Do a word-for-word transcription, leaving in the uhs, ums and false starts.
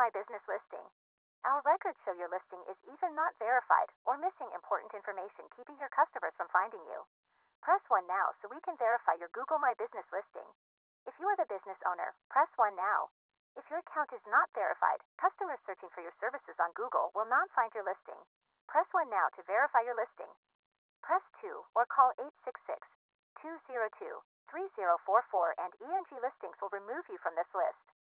My Business listing. Our records show your listing is either not verified or missing important information, keeping your customers from finding you. Press one now so we can verify your Google My Business listing. If you are the business owner, press one now. If your account is not verified, customers searching for your services on Google will not find your listing. Press one now to verify your listing. Press two or call eight six six, two zero two, three zero four four and E N G Listings will remove you from this list.